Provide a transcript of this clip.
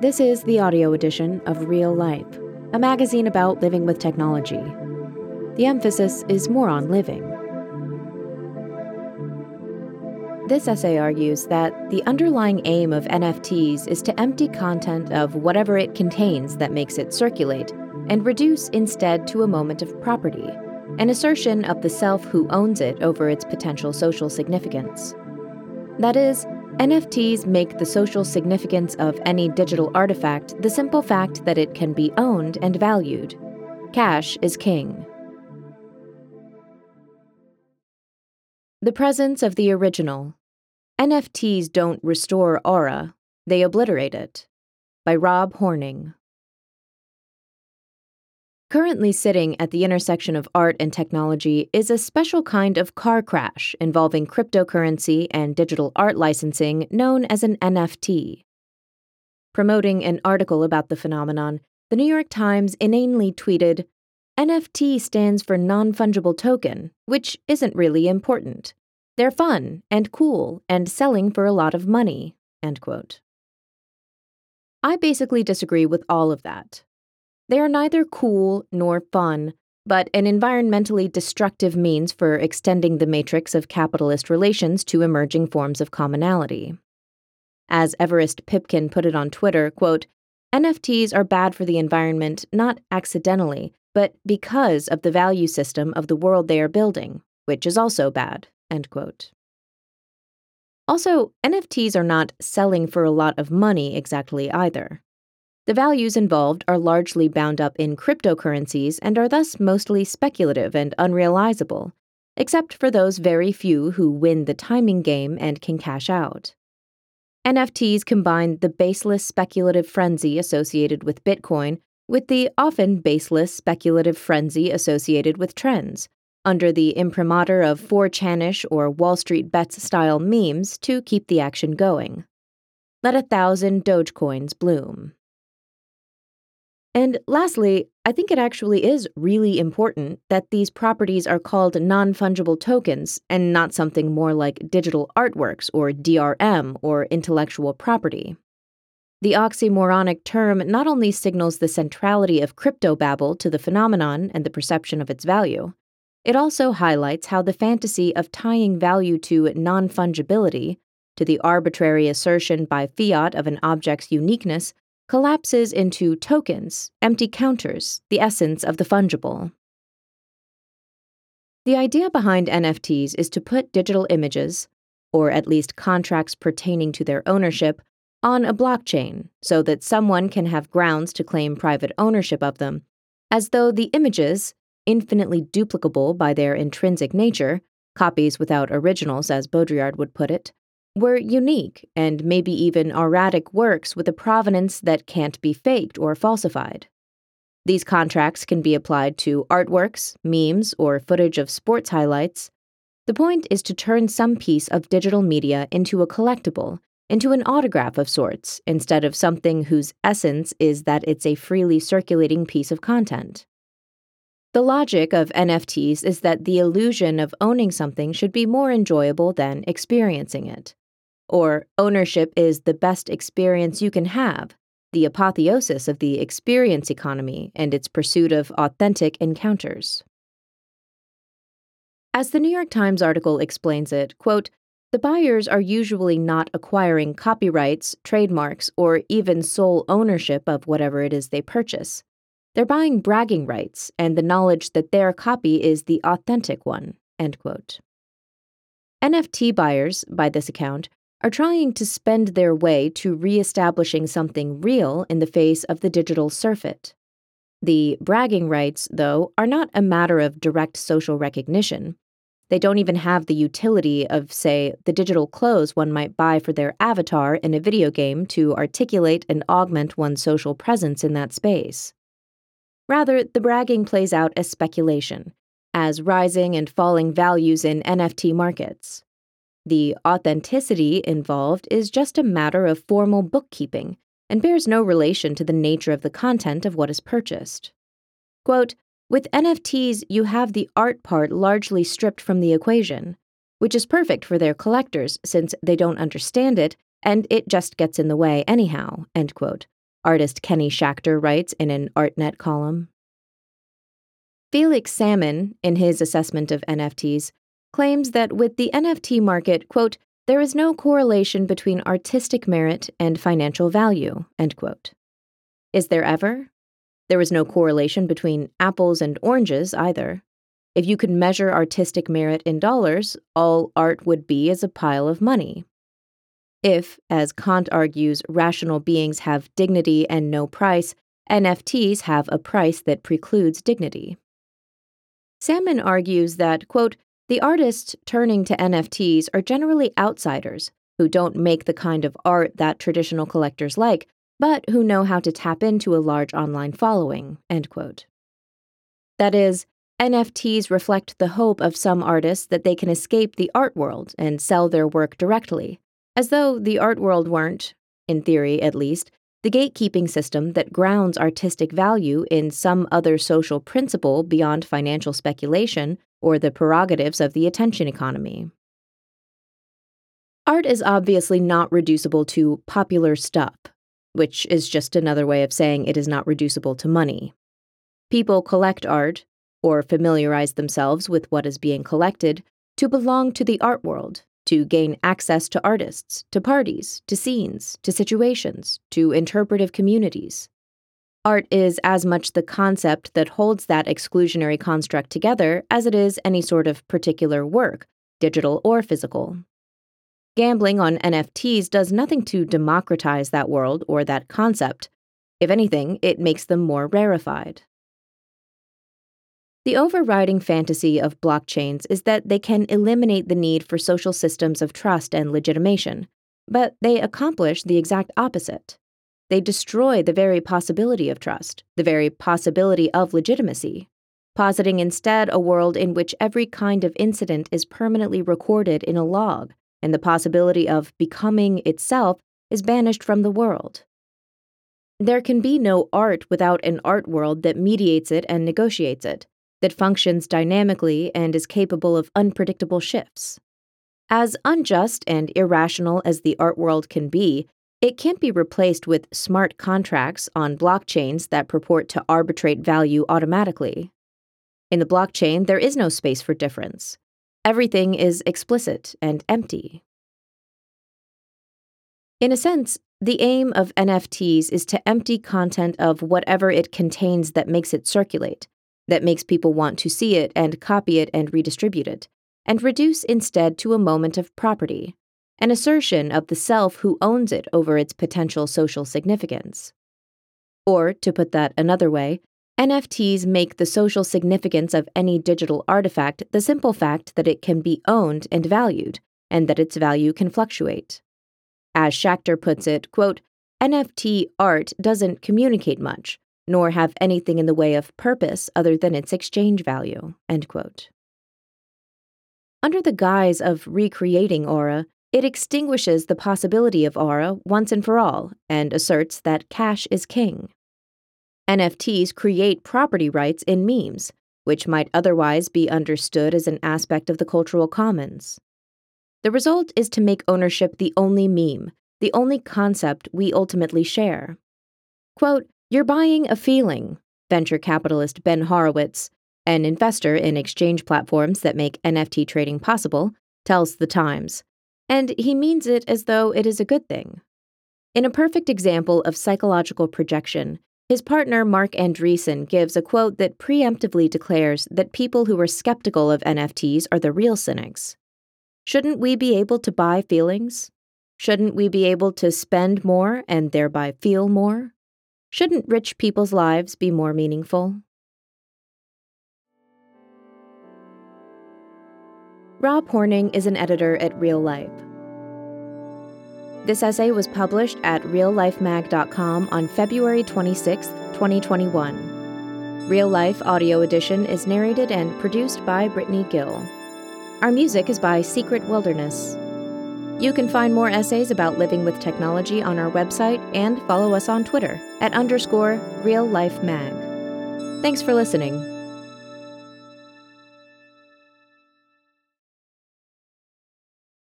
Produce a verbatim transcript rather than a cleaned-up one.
This is the audio edition of Real Life, a magazine about living with technology. The emphasis is more on living. This essay argues that the underlying aim of N F Ts is to empty content of whatever it contains that makes it circulate and reduce instead to a moment of property, an assertion of the self who owns it over its potential social significance. That is, N F Ts make the social significance of any digital artifact the simple fact that it can be owned and valued. Cash is king. The presence of the original. N F Ts don't restore aura, they obliterate it. By Rob Horning. Currently sitting at the intersection of art and technology is a special kind of car crash involving cryptocurrency and digital art licensing known as an N F T. Promoting an article about the phenomenon, the New York Times inanely tweeted, "N F T stands for non-fungible token, which isn't really important. They're fun and cool and selling for a lot of money," end quote. I basically disagree with all of that. They are neither cool nor fun, but an environmentally destructive means for extending the matrix of capitalist relations to emerging forms of commonality. As Everest Pipkin put it on Twitter, quote, "N F Ts are bad for the environment not accidentally, but because of the value system of the world they are building, which is also bad," end quote. Also, N F Ts are not selling for a lot of money exactly either. The values involved are largely bound up in cryptocurrencies and are thus mostly speculative and unrealizable, except for those very few who win the timing game and can cash out. N F Ts combine the baseless speculative frenzy associated with Bitcoin with the often baseless speculative frenzy associated with trends, under the imprimatur of four chanish or Wall Street Bets-style memes to keep the action going. Let a thousand Dogecoins bloom. And lastly, I think it actually is really important that these properties are called non-fungible tokens and not something more like digital artworks or D R M or intellectual property. The oxymoronic term not only signals the centrality of cryptobabble to the phenomenon and the perception of its value, it also highlights how the fantasy of tying value to non-fungibility, to the arbitrary assertion by fiat of an object's uniqueness, collapses into tokens, empty counters, the essence of the fungible. The idea behind N F Ts is to put digital images, or at least contracts pertaining to their ownership, on a blockchain so that someone can have grounds to claim private ownership of them, as though the images, infinitely duplicable by their intrinsic nature, copies without originals as Baudrillard would put it, were unique and maybe even erratic works with a provenance that can't be faked or falsified. These contracts can be applied to artworks, memes, or footage of sports highlights. The point is to turn some piece of digital media into a collectible, into an autograph of sorts, instead of something whose essence is that it's a freely circulating piece of content. The logic of N F Ts is that the illusion of owning something should be more enjoyable than experiencing it. Or ownership is the best experience you can have, the apotheosis of the experience economy and its pursuit of authentic encounters. As the New York Times article explains it, quote, "The buyers are usually not acquiring copyrights, trademarks, or even sole ownership of whatever it is they purchase. They're buying bragging rights and the knowledge that their copy is the authentic one," end quote. N F T buyers, by this account, are trying to spend their way to re-establishing something real in the face of the digital surfeit. The bragging rights, though, are not a matter of direct social recognition. They don't even have the utility of, say, the digital clothes one might buy for their avatar in a video game to articulate and augment one's social presence in that space. Rather, the bragging plays out as speculation, as rising and falling values in N F T markets. The authenticity involved is just a matter of formal bookkeeping and bears no relation to the nature of the content of what is purchased. Quote, "With N F Ts, you have the art part largely stripped from the equation, which is perfect for their collectors since they don't understand it and it just gets in the way anyhow," end quote, artist Kenny Schachter writes in an ArtNet column. Felix Salmon, in his assessment of N F Ts, claims that with the N F T market, quote, there is no correlation between artistic merit and financial value, end quote. Is there ever? There is no correlation between apples and oranges either. If you could measure artistic merit in dollars, all art would be is a pile of money. If, as Kant argues, rational beings have dignity and no price, N F Ts have a price that precludes dignity. Salmon argues that, quote, the artists turning to N F Ts are generally outsiders who don't make the kind of art that traditional collectors like, but who know how to tap into a large online following, end quote. That is, N F Ts reflect the hope of some artists that they can escape the art world and sell their work directly, as though the art world weren't, in theory at least, the gatekeeping system that grounds artistic value in some other social principle beyond financial speculation or the prerogatives of the attention economy. Art is obviously not reducible to popular stuff, which is just another way of saying it is not reducible to money. People collect art, or familiarize themselves with what is being collected, to belong to the art world, to gain access to artists, to parties, to scenes, to situations, to interpretive communities. Art is as much the concept that holds that exclusionary construct together as it is any sort of particular work, digital or physical. Gambling on N F Ts does nothing to democratize that world or that concept. If anything, it makes them more rarefied. The overriding fantasy of blockchains is that they can eliminate the need for social systems of trust and legitimation, but they accomplish the exact opposite. They destroy the very possibility of trust, the very possibility of legitimacy, positing instead a world in which every kind of incident is permanently recorded in a log, and the possibility of becoming itself is banished from the world. There can be no art without an art world that mediates it and negotiates it, that functions dynamically and is capable of unpredictable shifts. As unjust and irrational as the art world can be, it can't be replaced with smart contracts on blockchains that purport to arbitrate value automatically. In the blockchain, there is no space for difference. Everything is explicit and empty. In a sense, the aim of N F Ts is to empty content of whatever it contains that makes it circulate, that makes people want to see it and copy it and redistribute it, and reduce instead to a moment of property, an assertion of the self who owns it over its potential social significance. Or, to put that another way, N F Ts make the social significance of any digital artifact the simple fact that it can be owned and valued, and that its value can fluctuate. As Schachter puts it, quote, N F T art doesn't communicate much, nor have anything in the way of purpose other than its exchange value, end quote. Under the guise of recreating Aura, it extinguishes the possibility of Aura once and for all and asserts that cash is king. N F Ts create property rights in memes, which might otherwise be understood as an aspect of the cultural commons. The result is to make ownership the only meme, the only concept we ultimately share. Quote, you're buying a feeling, venture capitalist Ben Horowitz, an investor in exchange platforms that make N F T trading possible, tells The Times, and he means it as though it is a good thing. In a perfect example of psychological projection, his partner Mark Andreessen gives a quote that preemptively declares that people who are skeptical of N F Ts are the real cynics. Shouldn't we be able to buy feelings? Shouldn't we be able to spend more and thereby feel more? Shouldn't rich people's lives be more meaningful? Rob Horning is an editor at Real Life. This essay was published at real life mag dot com on February twenty-sixth, twenty twenty-one. Real Life Audio Edition is narrated and produced by Brittany Gill. Our music is by Secret Wilderness. You can find more essays about living with technology on our website and follow us on Twitter at underscore Real Life Mag. Thanks for listening.